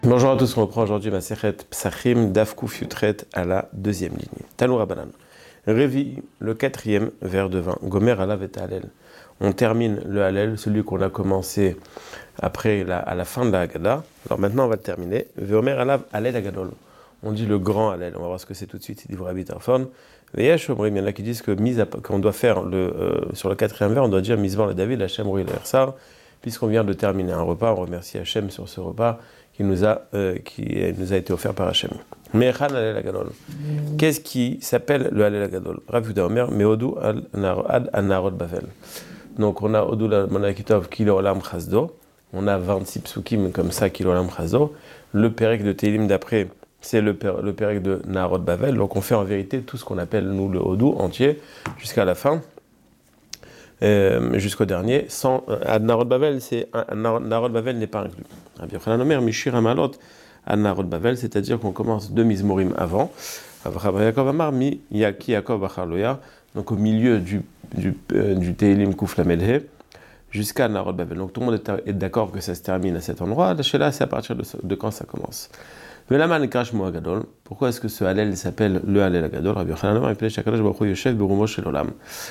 Bonjour à tous, on reprend aujourd'hui Masechet Psachim Daf Kuf Yutret à la deuxième ligne. Tanour Rabbanan. Révi, le quatrième verre de vin. Gomer Alav et Halel. On termine le Halel, celui qu'on a commencé à la fin de la Haggadah. Alors maintenant on va le terminer. Veomer Alav Halel Agadol. On dit le grand Halel. On va voir ce que c'est tout de suite. Il dit Rabbi Tarfon. Veyesh Omrim, il y en a qui disent que qu'on doit faire sur le quatrième verre, on doit dire Mizvar le David, Hachem Roui le Hersar. Puisqu'on vient de terminer un repas, on remercie Hachem sur ce repas qui nous a été offert par Hachem. Me'echan Halel Agadol. Qu'est-ce qui s'appelle le Halel Agadol? Rav Yehuda Omer, Me'odu ad Narod Bavel. Donc on a Odu la Monakitov Kilo Olam Chazdo. On a 26 psukim comme ça Kilo Olam Chazdo. Le Perek de Tehillim d'après, c'est le Perek de Narod Bavel. Donc on fait en vérité tout ce qu'on appelle nous le Odu entier jusqu'à la fin. Jusqu'au dernier, sans Narod Bavel, Narod Bavel n'est pas inclus. Rabbi Yochanan Omer, Mishir Hamalot, Narod Bavel, c'est-à-dire qu'on commence deux Mizmorim avant. Rabbi Yaakov Amar, Mi Yaki Yaakov Bachar Loya, donc au milieu du Tehillim Kuf Lamed, jusqu'à Narod Bavel. Donc tout le monde est d'accord que ça se termine à cet endroit. La Sheila, c'est à partir de quand ça commence. Velaman Krash Mo Agadol. Pourquoi est-ce que ce Halel s'appelle le Halel Agadol? Rabbi Yochanan Omer, Ipelech Hakadosh Baruch Hu Yoshev Berumo Shel Olam.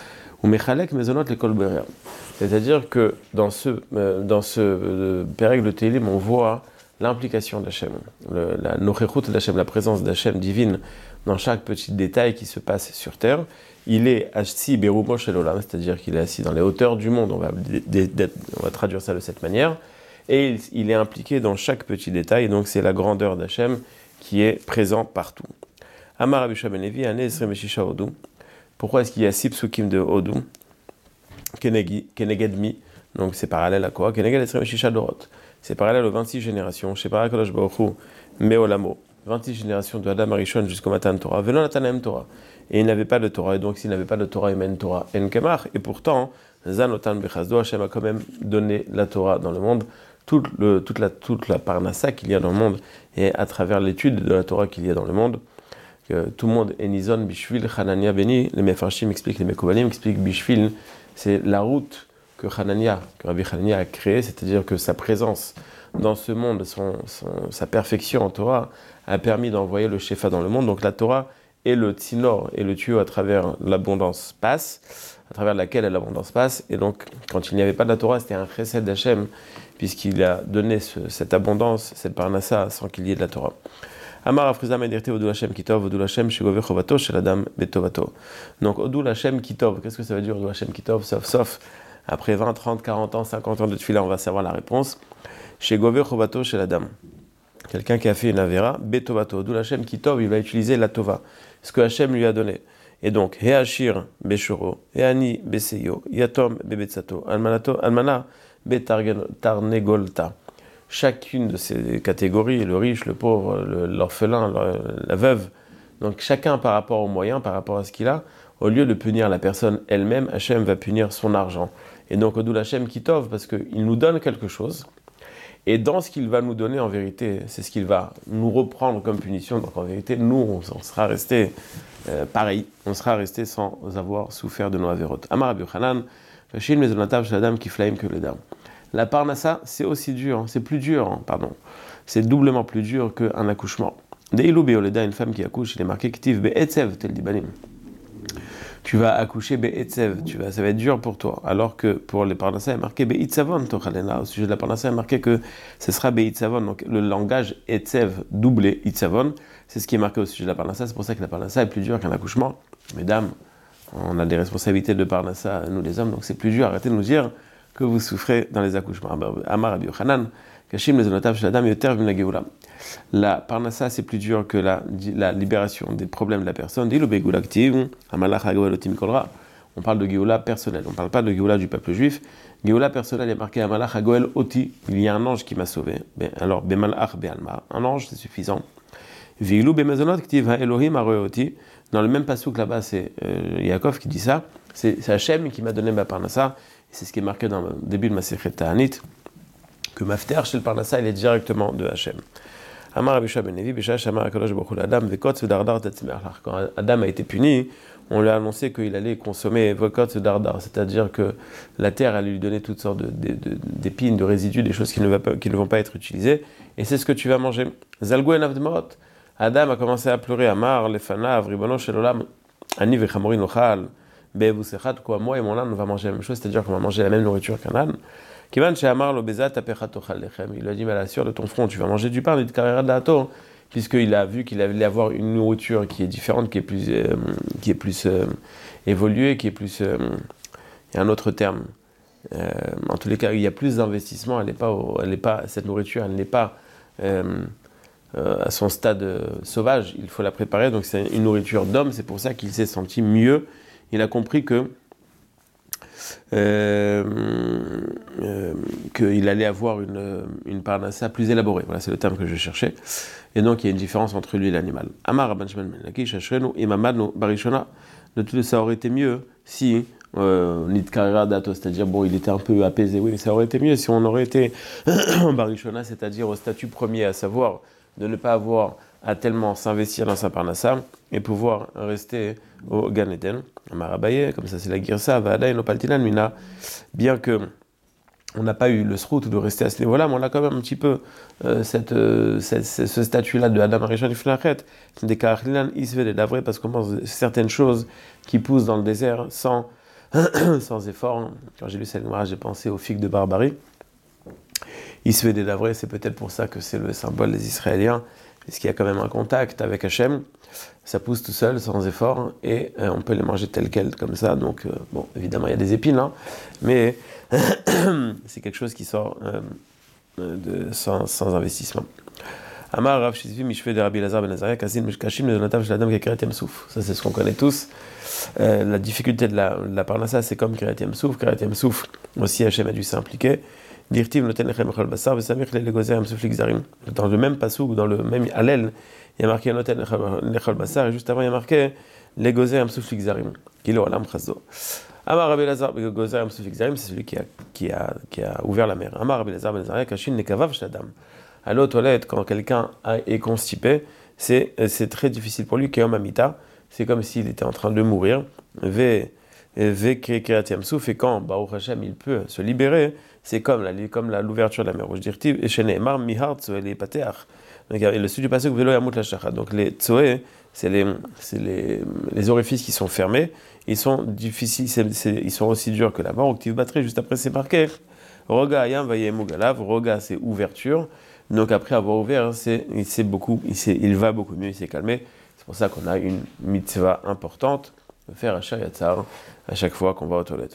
C'est-à-dire que dans ce Perek de Tehillim, on voit l'implication d'Hachem, la nochechut d'Hachem, la présence d'Hachem divine dans chaque petit détail qui se passe sur terre. Il est assis berumo shel olam, c'est-à-dire qu'il est assis dans les hauteurs du monde. On va traduire ça de cette manière. Et il est impliqué dans chaque petit détail. Donc c'est la grandeur d'Hachem qui est présent partout. Amar Rabbi Shua ben Levi, Ane Esrem Veshisha Odu. Pourquoi est-ce qu'il y a 6 psukim de Odu? Keneged Mi, donc c'est parallèle à quoi? Keneged Esrem Shisha Dorot. C'est parallèle aux 26 générations. Chez Parakadosh Baruch Hu, Meolamo. 26 générations de Adam Arishon jusqu'au Matan Torah. Velon Natanahem Torah. Et il n'avait pas de Torah. Et donc s'il n'avait pas de Torah, il mène Torah. En Kemach. Et pourtant, Zanotan Bechazdo, Hachem a quand même donné la Torah dans le monde. Toute la parnassa qu'il y a dans le monde. Et à travers l'étude de la Torah qu'il y a dans le monde. Tout le monde est Nizon, Bishvil, Hanania, Beni. Les Mefarshim expliquent, les Mekoubalim expliquent Bishvil, c'est la route que Rabbi Hanania a créée, c'est-à-dire que sa présence dans ce monde, sa perfection en Torah, a permis d'envoyer le Shefa dans le monde. Donc la Torah est le tzinor et le tuyau à travers l'abondance passe, à travers laquelle l'abondance passe. Et donc, quand il n'y avait pas de la Torah, c'était un chesed d'Hachem, puisqu'il a donné cette abondance, cette parnassa, sans qu'il y ait de la Torah. Amar Afrizam Edirte Odul Hashem Kitov, Odul Hashem Shegove Chovato, Sheladam Betovato. Donc Odul Hashem Kitov, qu'est-ce que ça veut dire Odul Hashem Kitov? Sauf, après 20, 30, 40 ans, 50 ans de tefila, on va savoir la réponse. Shegove Chovato, Sheladam. Quelqu'un qui a fait une avera, Betovato, Odul Hashem Kitov, il va utiliser la Tova, ce que Hashem lui a donné. Et donc, Heashir Beshoro, Heani Beseyo, Yatom Bebetsato, Almana Betarnegolta. Chacune de ces catégories, le riche, le pauvre, l'orphelin, la veuve, donc chacun par rapport aux moyens, par rapport à ce qu'il a, au lieu de punir la personne elle-même, Hachem va punir son argent. Et donc, Odul Hachem Kitov, parce qu'il nous donne quelque chose, et dans ce qu'il va nous donner, en vérité, c'est ce qu'il va nous reprendre comme punition. Donc en vérité, nous, on sera resté pareil, on sera resté sans avoir souffert de nos avérotes. Amar Rabbi Yochanan, Vachil Mezonatav Shadam Kiflaim que le dam. La parnassa, c'est aussi dur, c'est plus dur, c'est doublement plus dur qu'un accouchement. Deilou beoleda, une femme qui accouche, il est marqué Ktiv be'etzev tel dibanim. Tu vas accoucher be'etzev, ça va être dur pour toi. Alors que pour les parnassa, il est marqué be'itzavon tochalena. Au sujet de la parnassa, il est marqué que ce sera be'itzavon. Donc le langage etzev doublé itzavon, c'est ce qui est marqué au sujet de la parnassa. C'est pour ça que la parnassa est plus dure qu'un accouchement. Mesdames, on a des responsabilités de parnassa, nous les hommes, donc c'est plus dur. Arrêtez de nous dire que vous souffrez dans les accouchements. Amar Rabbi Yochanan, Kashim les onotav sheladam yoter vim la geoula. La parnassa, c'est plus dur que la libération des problèmes de la personne. Dilu begoula aktiv, amalach hagoel otim kolra. On parle de geoula personnelle. On ne parle pas de geoula du peuple juif. Geoula personnelle est marquée amalach hagoel oti. Il y a un ange qui m'a sauvé. Alors bemalach bealma. Un ange, c'est suffisant. Vilu bemezonot ktiv ha Elohim aroeoti. Dans le même passouk là-bas, c'est Yaakov qui dit ça. C'est Hachem qui m'a donné ma parnassa. C'est ce qui est marqué dans le début de Masechet Ta'anit, que Mafter chez le Parnassa, il est directement de Hachem. Amar Rabbi Shua ben Levi, Besha Shamar HaKadosh Baruch Hu l'Adam, Vekotz Dardar Tatzmeach. Quand Adam a été puni, on lui a annoncé qu'il allait consommer Vekotz Dardar, c'est-à-dire que la terre allait lui donner toutes sortes d'épines, de résidus, des choses qui ne vont pas être utilisées, et c'est ce que tu vas manger. Zalgou en Avdmot. Adam a commencé à pleurer, Amar, Lefanav, Ribono Shelolam, Ani Vechamori Nochal, Be'evusechat, quoi, moi et mon âne, on va manger la même chose, c'est-à-dire qu'on va manger la même nourriture qu'un âne. Kivan Shehamar Lobezat Apechat Ochal Lechem. Il lui a dit, mais à la sueur de ton front, tu vas manger du pain, du carrière de la Torah, puisqu'il a vu qu'il allait avoir une nourriture qui est différente, qui est plus évoluée, qui est plus. Il y a un autre terme. En tous les cas, il y a plus d'investissement, cette nourriture, elle n'est pas. À son stade sauvage, il faut la préparer, donc c'est une nourriture d'homme, c'est pour ça qu'il s'est senti mieux, il a compris qu'il allait avoir une parnassa plus élaborée, voilà, c'est le terme que je cherchais, et donc il y a une différence entre lui et l'animal. Amar Rabban Shimon ben Lakish, Ashrenu Imamadnu Barishona, de tout ça aurait été mieux si Nitkarira Dato, c'est-à-dire bon, il était un peu apaisé, oui, mais ça aurait été mieux si on aurait été en Barishona, c'est-à-dire au statut premier, à savoir de ne pas avoir à tellement s'investir dans sa parnassa et pouvoir rester au Gan Eden. Marabaye, comme ça c'est la Girsa, Vada et Nopaltinan, Mina, bien que on n'a pas eu le srout de rester à ce niveau-là, mais on a quand même un petit peu ce statut-là de Adam Arishon Ifnachet, des Karachlinan, Isve et Davre, parce qu'on pense certaines choses qui poussent dans le désert sans effort. Quand j'ai lu cette mémoire, j'ai pensé aux figues de Barbarie. Isve des Davre, c'est peut-être pour ça que c'est le symbole des Israéliens, puisqu'il y a quand même un contact avec Hachem, ça pousse tout seul, sans effort, et on peut les manger telles quelles, comme ça. Donc, bon, évidemment, il y a des épines, hein, mais c'est quelque chose qui sort sans investissement. Amar Rav Shizvi Mishve de Rabbi Lazar ben Azaria Kazin Mishkashim de Natav Shladam Kekeret Yamsouf. Ça, c'est ce qu'on connaît tous. La difficulté de la parnassa, c'est comme Kekeret Yamsouf. Kekeret Yamsouf, aussi Hachem a dû s'impliquer. Dirtiv noten lechem echol basar vesamich legozer yamsouf ligzarim. Dans le même passouk, dans le même allel, il y a marqué noten echol basar, et juste avant il y a marqué legozer yamsouf ligzarim. Kilo alam chazo. Amar Rabbi Lazar legozer yamsouf ligzarim, c'est celui qui a ouvert la mer. Amar Rabbi Lazar ben Azaria kashin nekavav shladam. À l'eau toilette, quand quelqu'un est constipé, c'est très difficile pour lui. Keom amita, c'est comme s'il était en train de mourir. Ve Kekeret Yamsouf, et quand Baruch Hashem il peut se libérer, c'est comme l'ouverture de la mer Rouge d'Irtiv, et chez Nehemar, Mihar Tzoé les Pateach. Donc le sud du passage, Velo Yamut la Shachat. Donc les Tzoé, c'est les orifices qui sont fermés, ils sont difficiles, ils sont aussi durs que la mort. Octive batterie, juste après c'est marqué. Roga Ayam Vayemugalav, Roga c'est ouverture. Donc après avoir ouvert, il va beaucoup mieux, il s'est calmé. C'est pour ça qu'on a une mitzvah importante de faire Asher Yatzar à chaque fois qu'on va aux toilettes.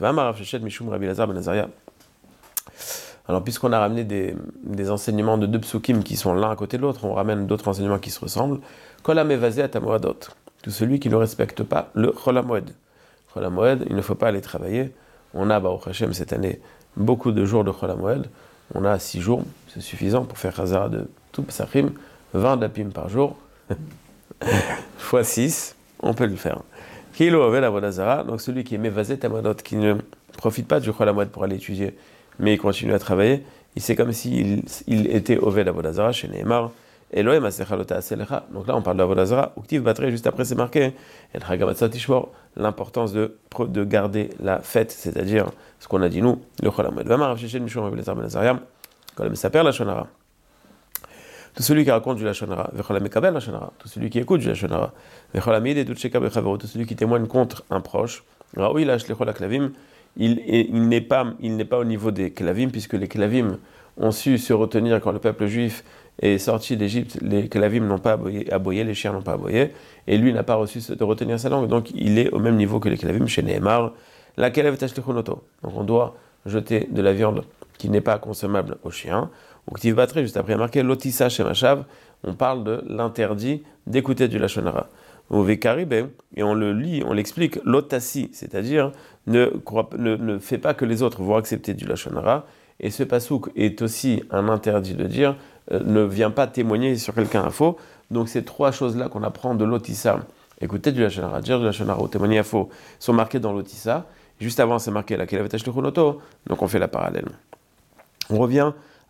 Alors puisqu'on a ramené des enseignements de deux psukim qui sont l'un à côté de l'autre, on ramène d'autres enseignements qui se ressemblent. Kol hamevazeh at hamoadot. Tout celui qui ne respecte pas le Chol HaMoed. Chol HaMoed, il ne faut pas aller travailler. On a, Baruch Hashem, cette année, beaucoup de jours de Chol HaMoed. On a 6 jours, c'est suffisant pour faire Chazara de tout Pesachim, 20 dapim par jour, fois 6, on peut le faire. Kilo Ovel Avodah Zara, donc celui qui est Mevazet Amadot, qui ne profite pas du Chol HaMoed pour aller étudier, mais il continue à travailler, c'est comme s'il était Ovel Avodah Zara chez Nehemar, Elohim Asechalota Aselecha. Donc là on parle d'Avodah Zara, Uktiv Batre, juste après c'est marqué, El Chagamatzot Tishmor, l'importance de garder la fête, c'est-à-dire ce qu'on a dit nous, le Chol HaMoed. Vamar Rav Sheshet Mishum Rabbi Lazar ben Azariah, Kol HaMesaper Lashon Hara. Tout celui qui raconte du Lashon Hara, Vechol HaMekabel Lashon Hara, tout celui qui écoute du Lashon Hara, Vechol HaMid et Dutcheka Bechavero, tout celui qui témoigne contre un proche, Raoui Lash Lechol HaKlavim, il n'est pas au niveau des Klavim, puisque les Klavim ont su se retenir quand le peuple juif est sorti d'Égypte, les Klavim n'ont pas aboyé, les chiens n'ont pas aboyé, et lui n'a pas reçu de retenir sa langue, donc il est au même niveau que les Klavim chez Nehemar, la Kelev Tashlechunoto. Donc on doit jeter de la viande qui n'est pas consommable aux chiens. Ou Ktiv Batre, juste après marqué Lotissa chez Machav, on parle de l'interdit d'écouter du Lashon Hara. Au Vekaribé, et on le lit, on l'explique, Lotassi, c'est-à-dire ne fais pas que les autres vont accepter du Lashon Hara. Et ce pasouk est aussi un interdit de dire ne viens pas témoigner sur quelqu'un à faux. Donc ces 3 choses-là qu'on apprend de l'Otissa, écouter du Lashon Hara, dire du Lashon Hara ou témoigner à faux, sont marquées dans l'Otissa. Juste avant, c'est marqué la Kelev Tashlechunoto, donc on fait la parallèle. On revient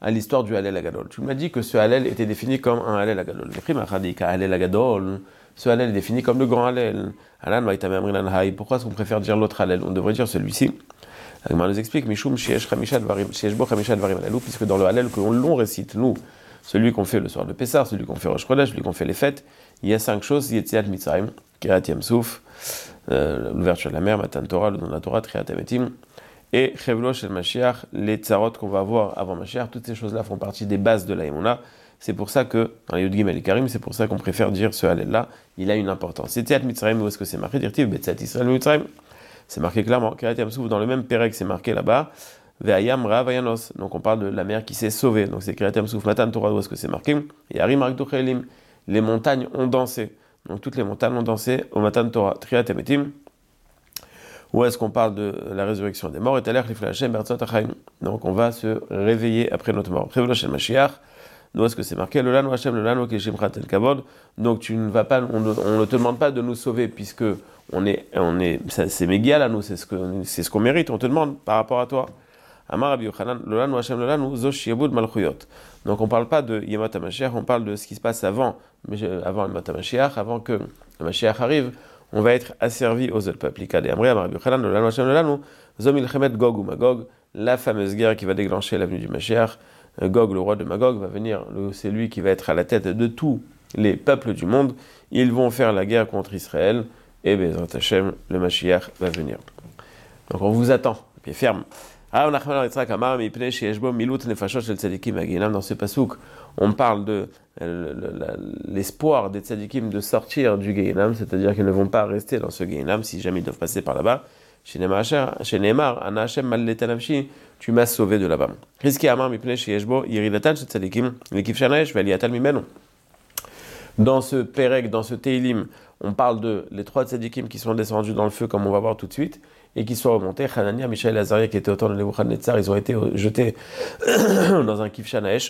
à l'histoire du Hallel Agadol. Tu m'as dit que ce Hallel était défini comme un Hallel Agadol. Hallel Agadol, ce Hallel est défini comme le grand Hallel. Pourquoi est-ce qu'on préfère dire l'autre Hallel? On devrait dire celui-ci. Agmar nous explique, puisque dans le Hallel que l'on récite, nous, celui qu'on fait le soir de Pessah, celui qu'on fait Rosh Chodesh, celui qu'on fait les fêtes, il y a 5 choses, Yetziat Mitzrayim, Kirat Yamsouf, l'ouverture de la mer, Matan Torah, le don de la Torah, Triat Ametim, et Chevlo Shel Mashiach, les tsarot qu'on va avoir avant Mashiach, toutes ces choses-là font partie des bases de la Emunah. C'est pour ça que, dans les Yud Gimel et Karim, c'est pour ça qu'on préfère dire ce Hallel-là, il a une importance. Yetziat Mitzrayim, où est-ce que c'est marqué? Dirtiv, Betzat Israël Mitzrayim. C'est marqué clairement. Kirat Yamsouf, dans le même Pérec, c'est marqué là-bas. Ve'ayam Ra Vayanos. Donc on parle de la mer qui s'est sauvée. Donc c'est Kirat Yamsouf. Matan Torah, où est-ce que c'est marqué? Et Harim Rakduchelim. Les montagnes ont dansé. Donc toutes les montagnes ont dansé au Matan Torah. Triat Ametim. Où est-ce qu'on parle de la résurrection des morts? Et Taler Lifla Hashem Bertzot Achaim. Donc on va se réveiller après notre mort. Prévelo Shel Mashiach. Où est-ce que c'est marqué? Le Lano Hashem, le Lano Keshimchat El Kavod. Donc tu ne vas pas, on ne te demande pas de nous sauver puisque c'est mégial à nous, c'est ce qu'on mérite. On te demande par rapport à toi. Amar Rabbi Yochanan, le Lano Hashem, le Lano Zosh Shiabud Malchuyot. Donc on parle pas de Yemot HaMashiach, on parle de ce qui se passe avant Yemot HaMashiach, avant que le Mashiach arrive. On va être asservi aux autres peuples. Amar Rabbi Yochanan, le Lano Hashem, le Lano Zom Milchemet Gog ou Magog, la fameuse guerre qui va déclencher l'avenue du Mashiach. Gog, le roi de Magog, va venir, c'est lui qui va être à la tête de tous les peuples du monde. Ils vont faire la guerre contre Israël, et Bezrat Hashem, le Mashiach va venir. Donc on vous attend, pied ferme. Dans ce pasouk, on parle de l'espoir des tzadikim de sortir du Gehinam, c'est-à-dire qu'ils ne vont pas rester dans ce Gehinam si jamais ils doivent passer par là-bas. Chez Neymar, Ana Hashem Malletanamshi, tu m'as sauvé de là-bas. Dans ce Perek, dans ce Teilim, on parle de les 3 tzadikim qui sont descendus dans le feu, comme on va voir tout de suite, et qui sont remontés. Hanania, Mishaël et Azaria, qui étaient au temps de Nebuchadnezzar, ils ont été jetés dans un Kivshanaesh,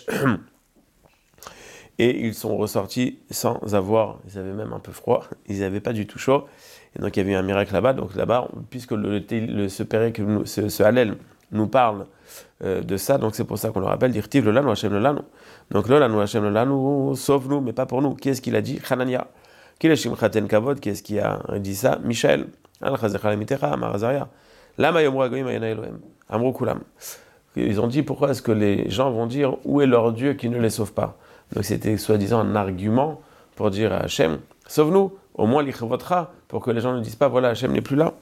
et ils sont ressortis sans avoir, ils avaient même un peu froid, ils n'avaient pas du tout chaud. Et donc il y avait eu un miracle là-bas. Donc là-bas, puisque ce Pérek, ce Hallel nous parle de ça, donc c'est pour ça qu'on le rappelle, Dirtiv le Lanu Hashem le Lanu. Donc le Lanu Hashem le Lanu, sauve-nous, mais pas pour nous. Qui est-ce qu'il a dit? Hanania. Qui est Shimchaten Kavod? Qui est-ce qui a dit ça? Michel. Ils ont dit pourquoi est-ce que les gens vont dire où est leur Dieu qui ne les sauve pas? Donc c'était soi-disant un argument pour dire à Hachem, sauve-nous, au moins l'Ichvotra, pour que les gens ne disent pas voilà, Hachem n'est plus là.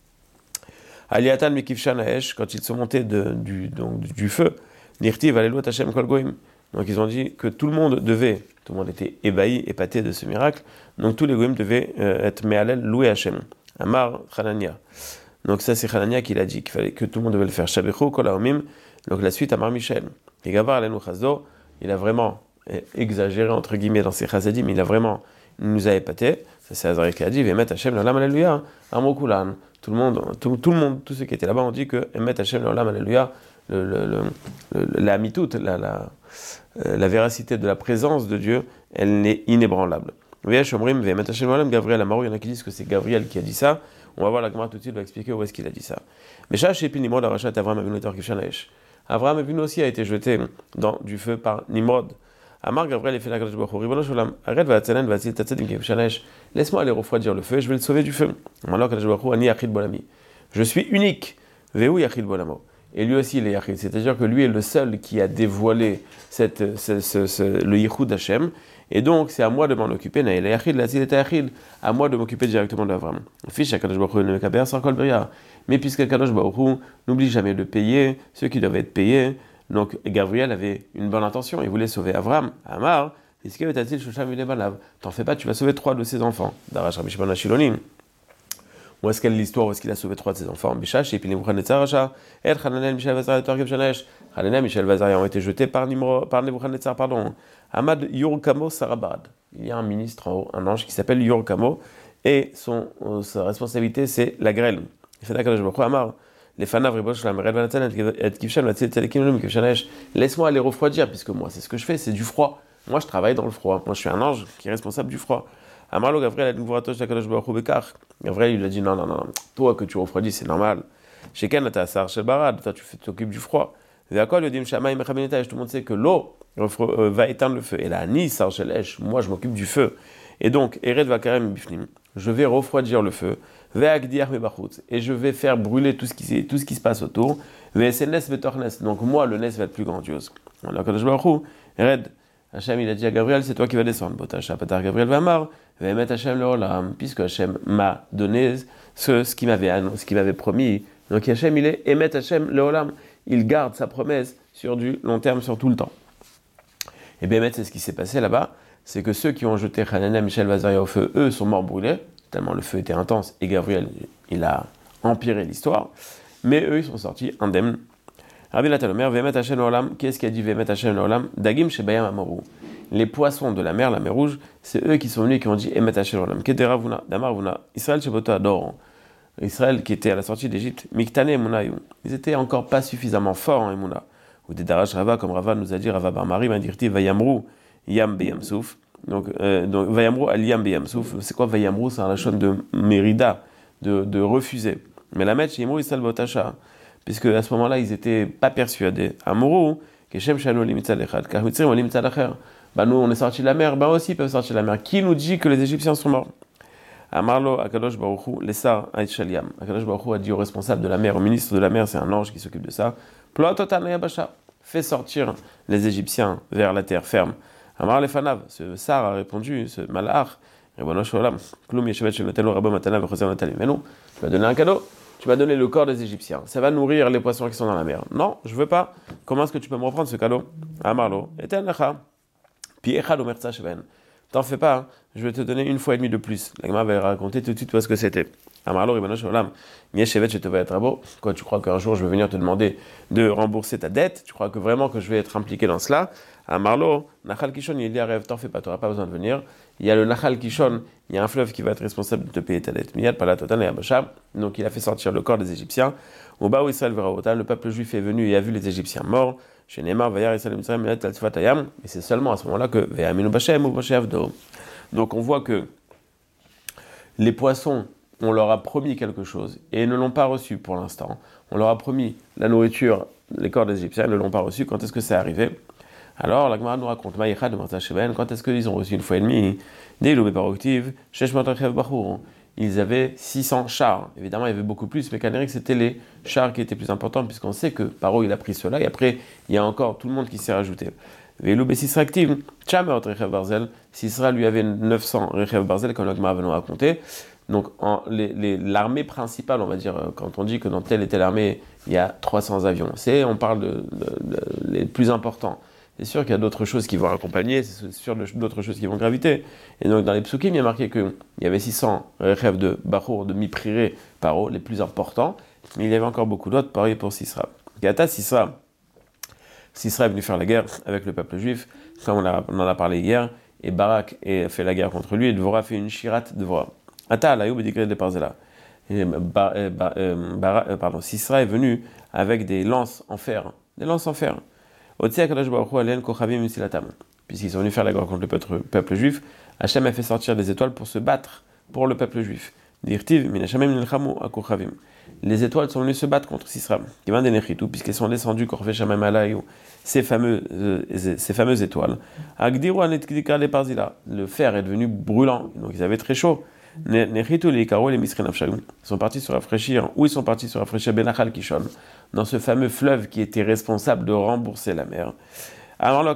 Aliatan Mikivshanaesh, quand ils sont montés du feu, Nirtiv Alelot Hachem Kol Goim. Donc ils ont dit que tout le monde était ébahi, épaté de ce miracle, donc tous les Goïm devaient être Me'alel, louer Hachem. Amar Hanania. Donc ça c'est Hanania qui l'a dit, qu'il fallait que tout le monde devait le faire. Shabechu Kol Haomim. Donc la suite, Amar Michel. Et Gavar Alenu Chazdo, il a vraiment exagéré entre guillemets dans ses chasadim, il nous a épaté. Ça c'est Azariah qui a dit, Vemet Hachem l'olam alléluia, Amro Kulan. Tout le monde, tous ceux qui étaient là-bas ont dit que Vemet Hachem l'olam alléluia, la mitoute, la véracité de la présence de Dieu, elle est inébranlable. Ve'esh omrim Vemet Hachem l'olam Gabriel Amaru, il y en a qui disent que c'est Gabriel qui a dit ça. On va voir la Gemara tout de suite, va expliquer où est-ce qu'il a dit ça. Mais Shash Epin Nimrod Arachat Avraham Avinu et Kivshanaesh. Avraham Avinu aussi a été jeté dans du feu par Nimrod. Amar Gabriel et Fenakadosh Baruch Hu, Ribono Shalom, arrête vatzelen vatzil tatzedim kivshanaesh. Laisse-moi aller refroidir le feu et je vais le sauver du feu. Malak Kadosh Baruch Hu ani yachid bolami. Je suis unique. Veu yachid bolamo. Et lui aussi il est yachid, c'est-à-dire que lui est le seul qui a dévoilé le yichud d'Hachem. Et donc c'est à moi de m'en occuper. Na yachid lazil et yachid. À moi de m'occuper directement d'Avram. Fiche Kadosh Baruch Hu ne mekaber sans kol bria. Mais puisque Kadosh Baruch Hu n'oublie jamais de payer ceux qui doivent être payés. Donc Gabriel avait une bonne intention, il voulait sauver Avram. Amar, t'en fais pas, tu vas sauver 3 de ses enfants. Darash Rabbi Shimon HaShilonim. Où est-ce qu'elle est l'histoire, où est-ce qu'il a sauvé 3 de ses enfants? Bishash, et puis Nebuchadnezzar Racha, et Hananel, Michel Vazaria, et Torkev Shanesh. Hananel, Michel Vazaria ont été jetés par Nebuchadnezzar, pardon. Amad Yorkamo Sarabad. Il y a un ministre en haut, un ange qui s'appelle Yorkamo, et sa responsabilité c'est la grêle. Il fait d'accord, je me crois, Amar. Laisse-moi aller refroidir, puisque moi, c'est ce que je fais, c'est du froid. Moi, je travaille dans le froid. Moi, je suis un ange qui est responsable du froid. Amarlo Gabriel il lui a dit non, toi que tu refroidis, c'est normal. Sheken Atassar Shelbarad, toi tu t'occupes du froid. Et à quoi le dim shamaim mechabineta, tout le monde sait que l'eau va éteindre le feu. Et là, ni sarchelesh, moi je m'occupe du feu. Et donc, ered vakarem bifnim, je vais refroidir le feu. Ve'agdiar mebachutz, et je vais faire brûler tout ce qui se passe autour. Ve'esenes ve'tornes, donc moi le nes va être plus grandiose. Alors Kadosh Baruch Hu, ered, Hachem il a dit à Gabriel, c'est toi qui vas descendre. Botacha patar Gabriel vamar, ve'emet Hachem leolam, puisque Hachem m'a donné ce qu'il m'avait promis. Donc Hachem il est emet Hachem leolam, il garde sa promesse sur du long terme, sur tout le temps. Et bien c'est ce qui s'est passé là-bas, c'est que ceux qui ont jeté Hanania, Michel, Vazaria au feu, eux sont morts brûlés, tellement le feu était intense, et Gabriel, il a empiré l'histoire, mais eux, ils sont sortis indemnes. Rabbi Latalomer, Vemet Hachem Olam, qu'est-ce qu'il a dit Vemet Hachem Olam? Dagim Shebayam Amoru. Les poissons de la mer, la mer rouge, c'est eux qui sont venus et qui ont dit Emet Hachem Olam. Kedera Vuna, Damar Vuna, Israël Sheboto Ador. Israël qui était à la sortie d'Égypte, Miktane Emunayu. Ils étaient encore pas suffisamment forts en Emuna. Ou des Darash Rava, comme Rava nous a dit, Rava Barmari, Madirti, Vayamru, Yam Beyam Souf. Donc Vayamru al Yam Beyam Souf. C'est quoi Vayamru? C'est un lachon de Mérida, de refuser. Mais la Metch, Yemru Israël Botasha. Puisque à ce moment-là, ils n'étaient pas persuadés. Amuru, Keshem Shanu Limitzad Echad, car Mitzrim Limitzad Acher. Nous, on est sortis de la mer, aussi, ils peuvent sortir de la mer. Qui nous dit que les Égyptiens sont morts? Amarlo, Akadosh Baruch Hu, Lessar Aït-Shaliam. Akadosh Baruch Hu a dit au responsable de la mer, au ministre de la mer, c'est un ange qui s'occupe de ça. Ploatotan Yabasha, fais sortir les Égyptiens vers la terre ferme. Amar Lefanav, ce Sar a répondu, ce Malach, Rebono Sholam, Klum Yeshevet Shenotelo Rabba Matana Vechoser Natali. Mais non, tu vas donner un cadeau. Tu vas donner le corps des Égyptiens. Ça va nourrir les poissons qui sont dans la mer. Non, je veux pas. Comment est-ce que tu peux me reprendre ce cadeau? Amarlo, Eten Lecha. Puis Echad Omertza Sheben. T'en fais pas, je vais te donner une fois et demie de plus. La Gemara va raconter tout de suite où est-ce que c'était. Amarlo Ribano Sholam. Yeshevet Shetova Etrabo. Quoi, tu crois qu'un jour je vais venir te demander de rembourser ta dette? Tu crois que vraiment que je vais être impliqué dans cela? Amarlo, Nachal Kishon, il y a rêve, t'en fais pas, tu n'auras pas besoin de venir. Il y a le Nachal Kishon, il y a un fleuve qui va être responsable de te payer ta dette. Miyad Palatotan et Abasha. Donc il a fait sortir le corps des Égyptiens. Au bas où Israël verra autant, le peuple juif est venu et a vu les Égyptiens morts. Chez Neymar, Vayar Israël Mitzrayim, Miyad Taltifatayam. Et c'est seulement à ce moment-là que Vayaminu Bashem ou Bashem Avdo. Donc on voit que les poissons, on leur a promis quelque chose et ils ne l'ont pas reçu pour l'instant. On leur a promis la nourriture, les corps des Égyptiens, ils ne l'ont pas reçu. Quand est-ce que c'est arrivé? Alors, la Gemara nous raconte, Maïchad de Martasheben, quand est-ce qu'ils ont reçu une fois et demie? Des loups paroactives, ils avaient 600 chars. Évidemment, il y avait beaucoup plus, mais Canéric, c'était les chars qui étaient plus importants, puisqu'on sait que Paro, il a pris cela, et après, il y a encore tout le monde qui s'est rajouté. Vélou Bessisra active, Tchamer Rechev Barzel, Sisra lui avait 900 Rechev Barzel, comme la Gemara va nous raconter. Donc, l'armée principale, on va dire, quand on dit que dans telle et telle armée, il y a 300 avions, on parle les plus importants. C'est sûr qu'il y a d'autres choses qui vont accompagner, c'est sûr d'autres choses qui vont graviter. Et donc dans les psukim, il y a marqué qu'il y avait 600 rêves de Bachour, de Mipriré, Paro, les plus importants, mais il y avait encore beaucoup d'autres, pareil pour Sisra. Gata Sisra est venu faire la guerre avec le peuple juif, comme on en a parlé hier, et Barak a fait la guerre contre lui, et Dvorah a fait une shirat Dvorah. Ata, la youb de Parzela. Sisra est venu avec des lances en fer, puisqu'ils sont venus faire la guerre contre le peuple juif, Hachem a fait sortir des étoiles pour se battre pour le peuple juif. Les étoiles sont venues se battre contre Sisra, puisqu'elles sont descendues, ces fameuses étoiles. Le fer est devenu brûlant, donc ils avaient très chaud. Ils sont partis se rafraîchir. Où ils sont partis se rafraîchir? Benachal Kishon, dans ce fameux fleuve qui était responsable de rembourser la mer. Alors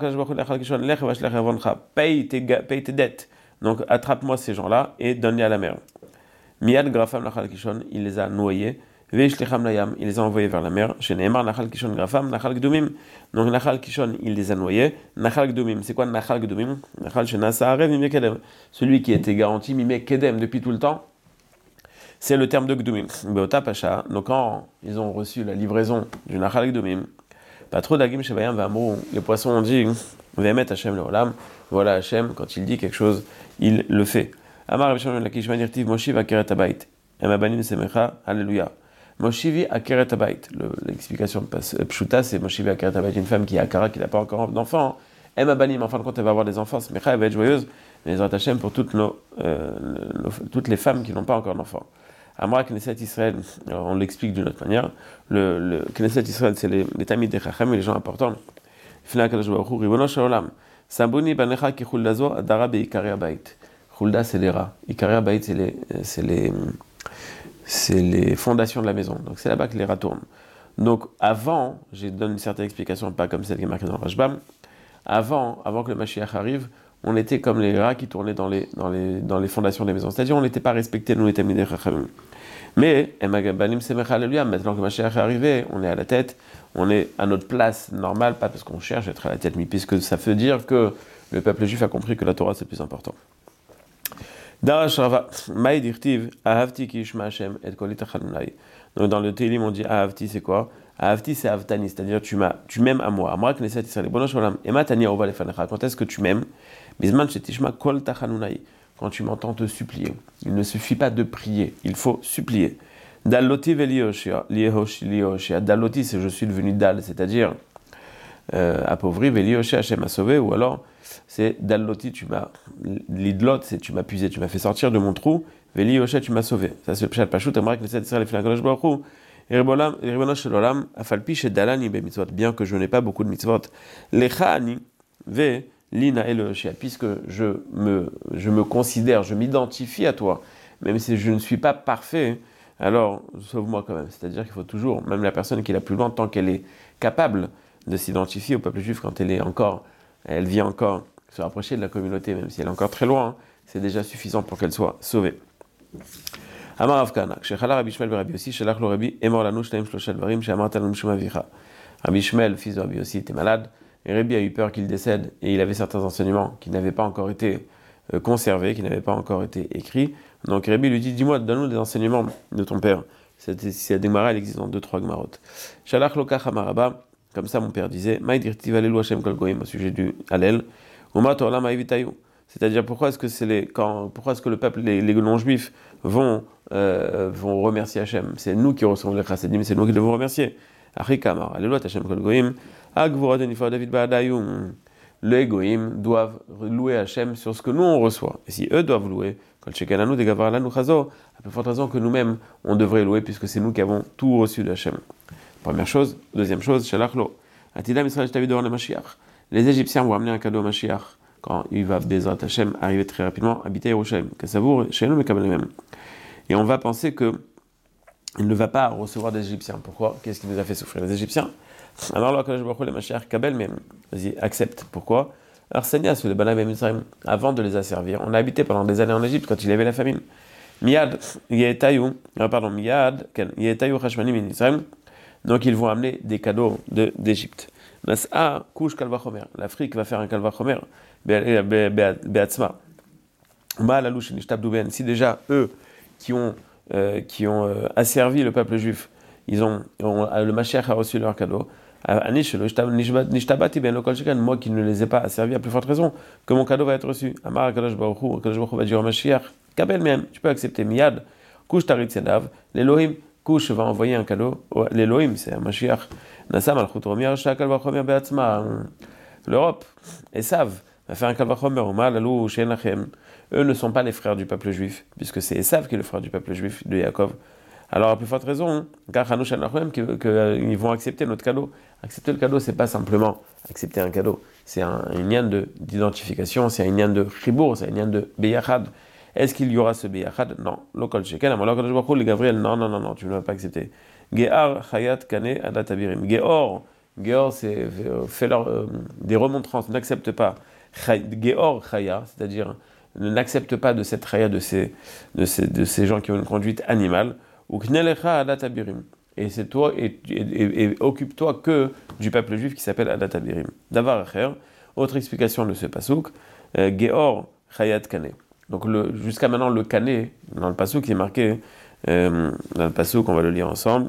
paye tes dettes. Donc attrape-moi ces gens-là et donne-les à la mer. Miad Grafam Nachal Kishon, il les a noyés. Veishlicham Layam, il les a envoyés vers la mer. Chez Neymar Nachal Kishon Grafam, Nachal Gdumim. Donc Nachal Kishon, il les a noyés. Nachal Gdumim, c'est quoi Nachal Gdumim? Nachal Shenasa Arev Mime Kedem. Celui qui était garanti Mime Kedem depuis tout le temps. C'est le terme de Gdumim. Beota Pacha, donc quand ils ont reçu la livraison du Nachal Gdumim, pas trop d'Agim Shebayam Vamrou, les poissons ont dit Vemet Hachem Leolam, voilà Hachem, quand il dit quelque chose, il le fait. Amar Rabshon Lakish Manirtiv Moshiv Akeret Abayit, Emabanim Semecha, Alléluia. Moshivi Akeret Abayit, l'explication Pshuta, c'est Moshivi Akeret Abayit, une femme qui est Akara, qui n'a pas encore d'enfant. Emabanim, en fin de compte, elle va avoir des enfants, Semecha, elle va être joyeuse, mais les Hachem pour toutes les femmes qui n'ont pas encore d'enfants. Amra Knesset Israël, alors on l'explique d'une autre manière. Le Knesset Israël, c'est les Tamid des Chacham, les gens importants. Fina Kadosh Baruch Hu, Ribono Shel Olam, Sabuni Banecha Ki Chulda Zo Adara Beikari Abayit. Chulda, c'est les rats. Ikari Abayit, c'est les fondations de la maison. Donc c'est là-bas que les rats tournent. Donc avant, je donne une certaine explication, pas comme celle qui est marquée dans le Rashbam. Avant que le Mashiach arrive, on était comme les rats qui tournaient dans les fondations des maisons. C'est-à-dire, on n'était pas respectés, nous, les Tamidei Chachamim. Mais, maintenant que le Mashiach est arrivé, on est à la tête, on est à notre place normale, pas parce qu'on cherche à être à la tête, mais puisque ça veut dire que le peuple juif a compris que la Torah, c'est le plus important. Darash Rava, Maïd Irtiv, Ahavti ki Yishma Hashem, et Koli Tachanunai. Donc dans le Télim, on dit Ahavti, c'est quoi? Ahavti, c'est Avtani, c'est-à-dire tu m'aimes à moi. Amra Knesset Israël, Bono Sholam, Ema Tani Ova Lefanecha. Quand est-ce que tu m'aimes? Bizman Shetishma Kol Tachanunai. Quand tu m'entends te supplier. Il ne suffit pas de prier, il faut supplier. Dalloti Velioshia, Liehoshia. Dalloti, c'est je suis devenu Dal, c'est-à-dire appauvri, Velioshia, Hashem m'a sauvé, ou alors c'est Dalloti, l'idlot, c'est tu m'as puisé, tu m'as fait sortir de mon trou, Velioshia, tu m'as sauvé. Ça c'est le Pshat Pashut, Amra Knesset Israël, Finakodesh Baruch Hu. Ribono Shel Olam, Afalpi Shedalani be mitzvot, bien que je n'ai pas beaucoup de mitzvot. Lecha ani ve lina Elohia, puisque je me considère, je m'identifie à toi, même si je ne suis pas parfait, alors sauve-moi quand même. C'est-à-dire qu'il faut toujours, même la personne qui est la plus loin, tant qu'elle est capable de s'identifier au peuple juif, quand elle vit encore, se rapprocher de la communauté, même si elle est encore très loin, c'est déjà suffisant pour qu'elle soit sauvée. Amar Rav Kahana, Shechala Rabbi Shmuel Rabbi Yossi, Shelach lo Rabbi, Emor lanu shneim shlosha dvarim, she'amarta lanu mishum avicha. Rabbi Shmuel, fils de Rabbi Yossi, était malade, et Rabbi a eu peur qu'il décède, et il avait certains enseignements qui n'avaient pas encore été conservés, qui n'avaient pas encore été écrits. Donc Rabbi lui dit, dis-moi, donne-nous des enseignements de ton père. Cette Gemara, elle existe dans 2-3 Gemarot. Shalach lo kach amaraba, comme ça mon père disait, Maïdirtiv alelu Hashem kol goyim, au sujet du Hallel, Uma to'olam ha'ivitayu. C'est-à-dire, pourquoi est-ce que le peuple, les non-juifs, vont remercier Hachem? C'est nous qui recevons les chassadim, mais c'est nous qui devons remercier. Achikamar, alléluia, Hachem kol goyim, agvurat enifar David ba'adayum. Les goyim doivent louer Hachem sur ce que nous on reçoit. Et si eux doivent louer, kol shekananu degavar lanu chazo, à plus forte raison que nous-mêmes, on devrait louer, puisque c'est nous qui avons tout reçu de Hachem. Première chose. Deuxième chose, shalach lo. Atidam Israël shtavid devant le Mashiach. Les Égyptiens vont amener un cadeau au Mashiach quand il va, Bezrat Hashem, arriver très rapidement, habiter Yerushalayim. Kassavour, chez nous, mais comme même. Et on va penser qu'il ne va pas recevoir des Égyptiens. Pourquoi? Qu'est-ce qui nous a fait souffrir? Les Égyptiens. Alors là, quand je vois le Mashiach, Kabel même, vas-y, accepte. Pourquoi? Alors, Seigneur, sur le Balaam et Mitzrayim, avant de les asservir, on a habité pendant des années en Égypte quand il y avait la famine. Miyad, Hashmanim et Mitzrayim. Donc, ils vont amener des cadeaux d'Égypte. Nas'a, Kush Kalvachomer. L'Afrique va faire un Kalvachomer. Beatzma. Si déjà eux qui ont asservi le peuple juif, le Mashiach a reçu leur cadeau. Moi qui ne les ai pas asservis, à plus forte raison que mon cadeau va être reçu. Amar Kadosh Baruch Hu, Kadosh Baruch Hu va dire au Mashiach, Kabel même, tu peux accepter. Miyad, Kush Tarit Sedav, l'Elohim, Kush va envoyer un cadeau. L'Elohim, c'est un Mashiach. Nasam al Chutromir, Shakal Vachomer Beatzma. L'Europe, Esav, va faire un Kalvachomer, Omal, Alou, Shenachem. Eux ne sont pas les frères du peuple juif, puisque c'est Esav qui est le frère du peuple juif, de Yaakov. Alors, à plus forte raison, car Hanouch Shenachem, qu'ils vont accepter notre cadeau. Accepter le cadeau, c'est pas simplement accepter un cadeau. C'est une lien d'identification, c'est une lien de chibour, c'est une lien de beyachad. Est-ce qu'il y aura ce beyachad? Non. Lokal sheken, amolak kadosh baruch hu, le Gabriel, non, tu ne vas pas accepter. Ge'ar chayat kane adat abirim. Ge'or, c'est faire des remontrances, n'accepte pas. Ge'or chaya, c'est-à-dire n'accepte pas de cette chaya, de ces gens qui ont une conduite animale. Ou knelecha adat abirim. Et c'est toi, et occupe-toi que du peuple juif qui s'appelle adat abirim. Davar acher, autre explication de ce pasouk, Ge'or chayat kane. Donc jusqu'à maintenant, le kané, dans le pasouk qui est marqué, dans le pasouk, on va le lire ensemble.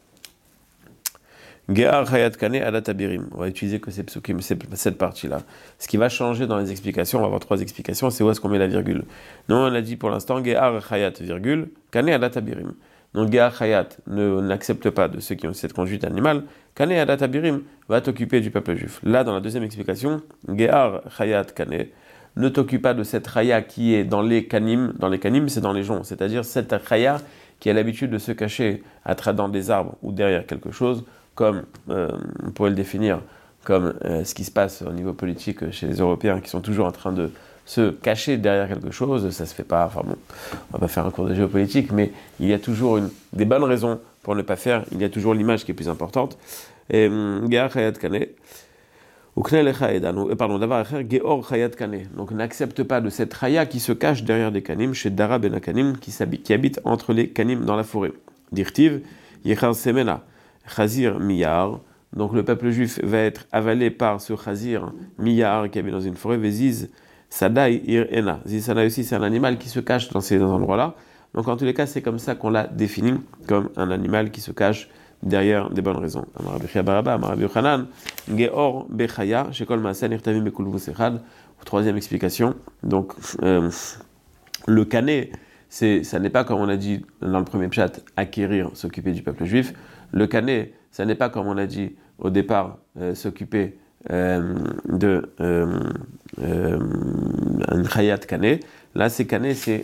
Ge'ar chayat kane adat abirim. On va utiliser que ces psukim, cette partie-là. Ce qui va changer dans les explications, on va avoir 3 explications, c'est où est-ce qu'on met la virgule. Nous, on a dit pour l'instant, Ge'ar chayat, virgule, kane adat abirim. Donc Ge'ar chayat n'accepte pas de ceux qui ont cette conduite animale. Kane adat abirim va t'occuper du peuple juif. Là, dans la deuxième explication, Ge'ar chayat kane, ne t'occupe pas de cette chaya qui est dans les kanim. Dans les kanim, c'est dans les joncs. C'est-à-dire cette chaya qui a l'habitude de se cacher dans des arbres ou derrière quelque chose, comme on pourrait le définir comme ce qui se passe au niveau politique chez les Européens qui sont toujours en train de se cacher derrière quelque chose, ça se fait pas, enfin bon, on va pas faire un cours de géopolitique, mais il y a toujours des bonnes raisons pour ne pas faire, il y a toujours l'image qui est plus importante. Donc n'accepte pas de cette raya qui se cache derrière des kanim, chez Dara ben Akanim, qui habite entre les kanim dans la forêt. Dirtiv, Yechal Semena, Chazir Miyar. Donc le peuple juif va être avalé par ce Chazir Miyar qui habite dans une forêt, Veziz Sadai Ir Ena. Ziz Sadai aussi, c'est un animal qui se cache dans ces endroits-là. Donc en tous les cas, c'est comme ça qu'on l'a défini, comme un animal qui se cache derrière des bonnes raisons. Troisième explication. Donc, le canet, ça n'est pas comme on a dit dans le premier pshat, acquérir, s'occuper du peuple juif. Le canet, ça n'est pas comme on a dit au départ, s'occuper d'un chayat canet. Là, c'est canet, c'est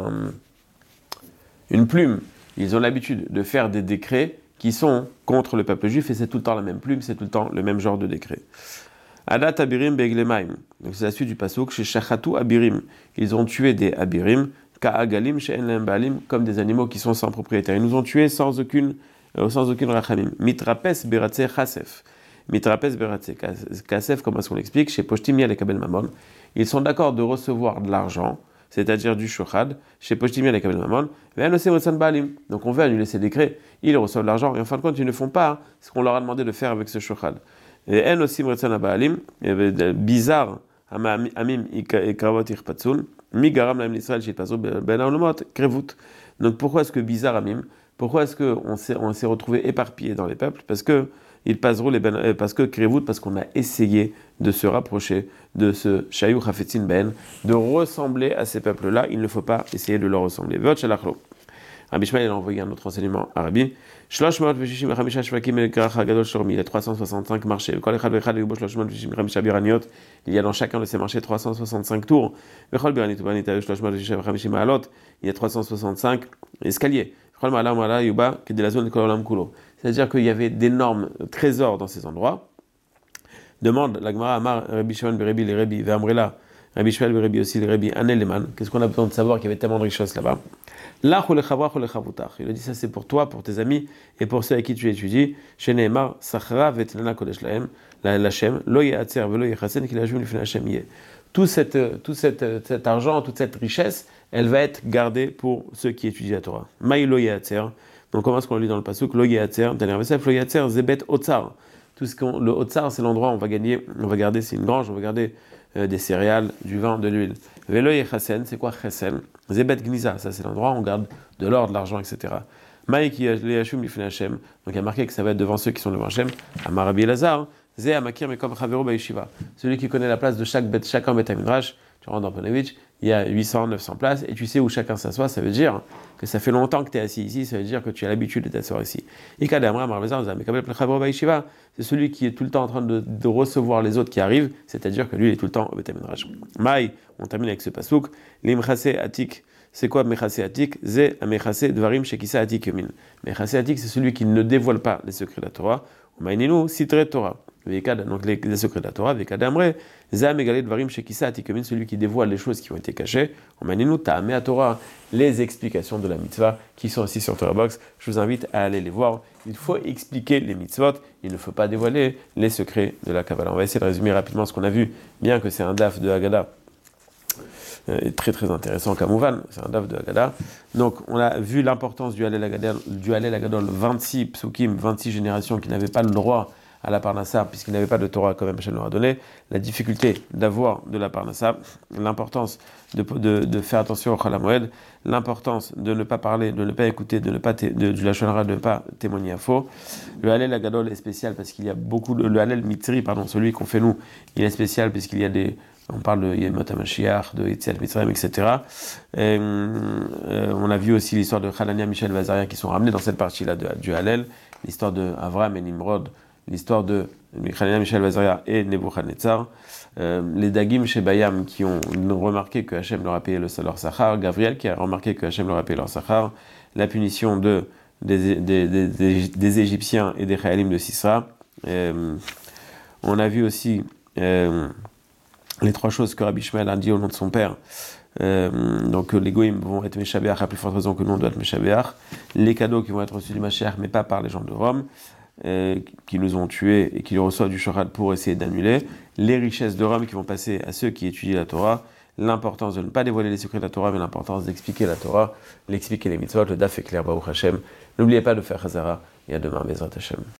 une plume. Ils ont l'habitude de faire des décrets qui sont contre le peuple juif, et c'est tout le temps la même plume, c'est tout le temps le même genre de décret. Adat abirim beglemaim. Donc c'est la suite du pasuk. Chez shachatu abirim. Ils ont tué des abirim, ka'agalim she'en lehem baalim, comme des animaux qui sont sans propriétaire. Ils nous ont tués sans aucune rachamim. Mitrapes beratze chasef. Mitrapes beratze chasef, comment est-ce qu'on l'explique? Chez poshtim yalekabel mamon. Ils sont d'accord de recevoir de l'argent, c'est-à-dire du shochad, chez Poshtim Yalekabel Mamon, donc on veut annuler ces décrets, ils reçoivent de l'argent, et en fin de compte, ils ne font pas ce qu'on leur a demandé de faire avec ce shochad. Et en aussi Baalim, bizarre, Amim Ikravot Irpatsun, Migaram Lam Israël Shitpasu Ben Aolomot, Krevut. Donc pourquoi est-ce que bizarre Amim? Pourquoi est-ce qu'on s'est retrouvé éparpillé dans les peuples? Parce que Krevut, parce qu'on a essayé de se rapprocher de ce Shayu Chafetzin Ben, de ressembler à ces peuples-là. Il ne faut pas essayer de leur ressembler. Rabbi Ishmael a envoyé un autre enseignement à Rabbi. Il y a 365 marchés. Il y a dans chacun de ces marchés 365 tours. Il y a 365 escaliers. C'est-à-dire qu'il y avait d'énormes trésors dans ces endroits. Demande la Gemara Amar Rabbi Shimon Berebi les Rebi Ve'amrela Rabbi Shmuel Berebi aussi les Rebi Aneleman. Qu'est-ce qu'on a besoin de savoir qu'il y avait tellement de richesses là-bas? Là il a dit ça c'est pour toi, pour tes amis et pour ceux avec qui tu étudies. Chez Nehemar Sachra Vetlana Kodesh Lahem Lachem Lo Ye'atzer Velo Yechasen Ki Lajum Lifnei Hashem Yeh. Tout cet argent, toute cette richesse, elle va être gardée pour ceux qui étudient la Torah. Maï Lo Ye'atzer. Donc comment est-ce qu'on lit dans le pasuk? Lo Ye'atzer Dernier verset Lo Ye'atzer Zebet Otsar. Le Otsar, c'est l'endroit où on va garder, c'est une grange, on va garder des céréales, du vin, de l'huile. Velo Yechasen, c'est quoi Chesen? Zebet Gniza, ça c'est l'endroit où on garde de l'or, de l'argent, etc. Maïki Yashum Lifnei Hashem, donc il y a marqué que ça va être devant ceux qui sont devant Hashem. Amar Rabbi Elazar, Ze Amakir Mekom Chavero Ba'Yeshiva. Celui qui connaît la place de chacun Bet HaMidrash, tu rentres dans Ponevezh, il y a 800, 900 places, et tu sais où chacun s'assoit, ça veut dire que ça fait longtemps que tu es assis ici, ça veut dire que tu as l'habitude de t'asseoir ici. C'est celui qui est tout le temps en train de recevoir les autres qui arrivent, c'est-à-dire que lui, il est tout le temps au Bet HaMidrash. Maï, on termine avec ce pasouk, Limchase Atik. C'est quoi Mechase Atik? Ze Mechase Dvarim Shekisa Atik Yomin. Mechase Atik, c'est celui qui ne dévoile pas les secrets de la Torah. Maïninu Sitre Torah. Donc les secrets de la Torah, celui qui dévoile les choses qui ont été cachées, Torah, les explications de la mitzvah qui sont ici sur Torah Box. Je vous invite à aller les voir. Il faut expliquer les mitzvot, il ne faut pas dévoiler les secrets de la Kabbalah. On va essayer de résumer rapidement ce qu'on a vu, bien que c'est un daf de Haggadah. Très très intéressant Kamouvan, c'est un daf de Haggadah. Donc on a vu l'importance du Hallel Hagadol, 26 psukim, 26 générations qui n'avaient pas le droit à la Parnassa, puisqu'il n'avait pas de Torah, comme Hachem leur a donné, la difficulté d'avoir de la Parnassa, l'importance de faire attention au Chol HaMoed, l'importance de ne pas parler, de ne pas écouter, du Lashon Hara, de ne pas témoigner à faux. Le Hallel Hagadol est spécial parce qu'il y a beaucoup le Hallel Mitzri, celui qu'on fait nous, il est spécial puisqu'il y a on parle de Yemot HaMashiach, de Yetziat Mitzrayim, etc. On a vu aussi l'histoire de Hanania, Michel, Vazaria qui sont ramenés dans cette partie-là du Hallel, l'histoire de Avram et Nimrod, l'histoire de Hanania, Mishaël, Azaria et Nebuchadnezzar. Les Dagim chez Bayam qui ont remarqué que Hachem leur a payé leur sachar, Gabriel qui a remarqué que Hachem leur a payé leur sachar, la punition des Égyptiens et des Chayalim de Sisra. On a vu aussi les trois choses que Rabbi Ishmael a dit au nom de son père. Donc les Goïms vont être Meshabeach à plus forte raison que nous on doit être Meshabeach. Les cadeaux qui vont être reçus du Mashiach, mais pas par les gens de Rome, qui nous ont tués et qui reçoivent du Shorad pour essayer d'annuler. Les richesses de Rome qui vont passer à ceux qui étudient la Torah. L'importance de ne pas dévoiler les secrets de la Torah, mais l'importance d'expliquer la Torah, l'expliquer les mitzvot, le daf est clair, Baruch Hashem. N'oubliez pas de faire Chazara, et à demain, Bezrat Hashem.